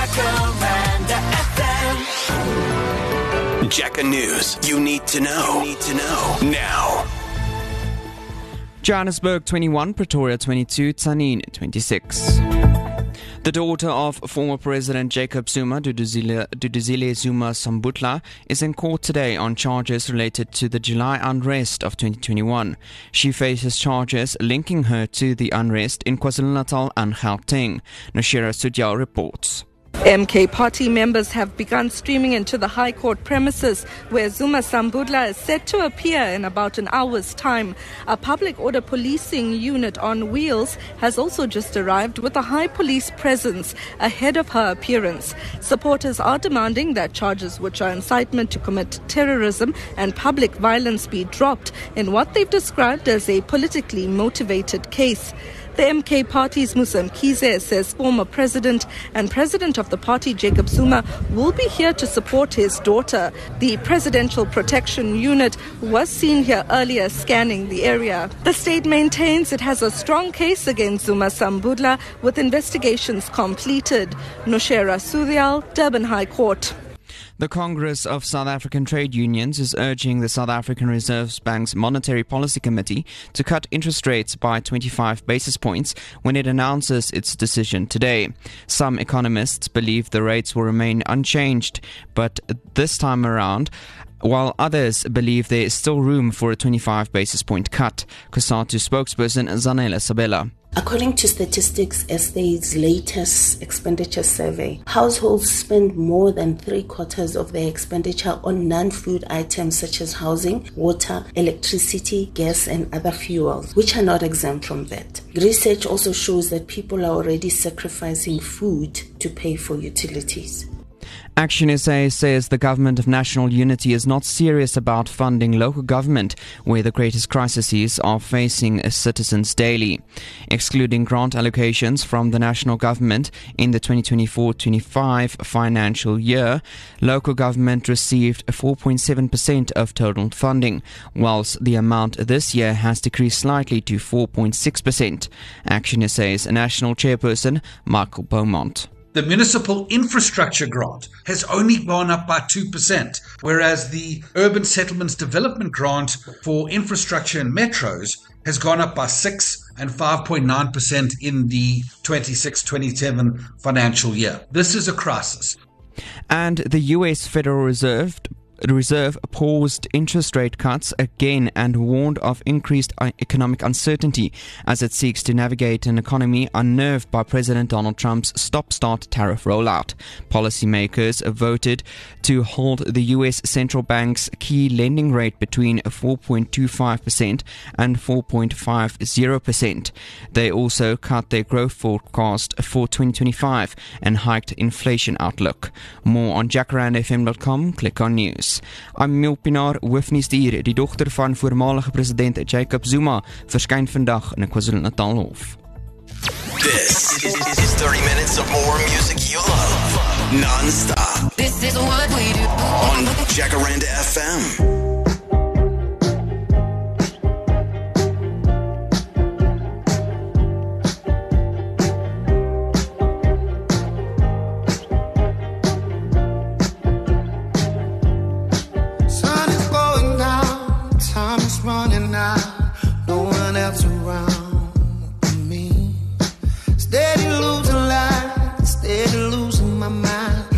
Jacaranda FM. Jacka News. You need to know. Now. Johannesburg 21, Pretoria 22, Tzaneen 26. The daughter of former President Jacob Zuma, Duduzile Zuma Sambutla, is in court today on charges related to the July unrest of 2021. She faces charges linking her to the unrest in KwaZulu-Natal and Gauteng. Noshira Sudyal reports. MK party members have begun streaming into the High Court premises where Zuma Sambutla is set to appear in about an hour's time. A public order policing unit on wheels has also just arrived with a high police presence ahead of her appearance. Supporters are demanding that charges which are incitement to commit terrorism and public violence be dropped in what they've described as a politically motivated case. The MK party's Musa Mkhize says former president and president of the party Jacob Zuma will be here to support his daughter. The Presidential Protection Unit was seen here earlier scanning the area. The state maintains it has a strong case against Zuma Sambutla with investigations completed. Noshera Sudyal, Durban High Court. The Congress of South African Trade Unions is urging the South African Reserve Bank's Monetary Policy Committee to cut interest rates by 25 basis points when it announces its decision today. Some economists believe the rates will remain unchanged, but this time around, while others believe there is still room for a 25 basis point cut. COSATU spokesperson Zanele Sabela. According to Statistics SA's latest expenditure survey, households spend more than 3/4 of their expenditure on non-food items such as housing, water, electricity, gas and other fuels, which are not exempt from that. Research also shows that people are already sacrificing food to pay for utilities. Action SA says the Government of National Unity is not serious about funding local government where the greatest crises are facing citizens daily. Excluding grant allocations from the national government in the 2024-25 financial year, local government received 4.7% of total funding, whilst the amount this year has decreased slightly to 4.6%. Action SA's national chairperson, Michael Beaumont. The municipal infrastructure grant has only gone up by 2%, whereas the urban settlements development grant for infrastructure and metros has gone up by 6 and 5.9% in the 26-27 financial year. This is a crisis. And the US Federal Reserve paused interest rate cuts again and warned of increased economic uncertainty as it seeks to navigate an economy unnerved by President Donald Trump's stop-start tariff rollout. Policymakers voted to hold the US central bank's key lending rate between 4.25% and 4.50%. They also cut their growth forecast for 2025 and hiked inflation outlook. More on jacarandafm.com. Click on news. I'm Milpinaar, hoofnuus hier. Die dogter van voormalige president Jacob Zuma verskyn vandag in 'n KwaZulu-Natal hof. This is 30 minutes of more music you love. Non-stop. This is what we do On Jacaranda FM. Running out, no one else around me. Steady losing light, steady losing my mind.